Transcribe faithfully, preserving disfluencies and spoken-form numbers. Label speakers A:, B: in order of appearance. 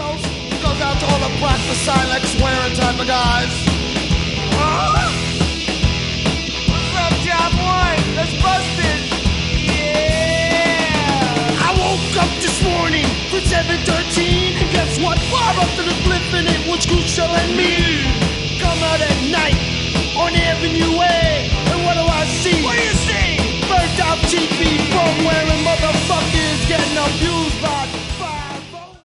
A: assholes. Goes out to all the practice like swearing type of guys. Huh? What's up, job one? Let's bust it. Yeah. I woke up this morning for seven thirteen, and guess what? Far up to the cliff, and it was Crucial and me. Come out at night on Avenue A.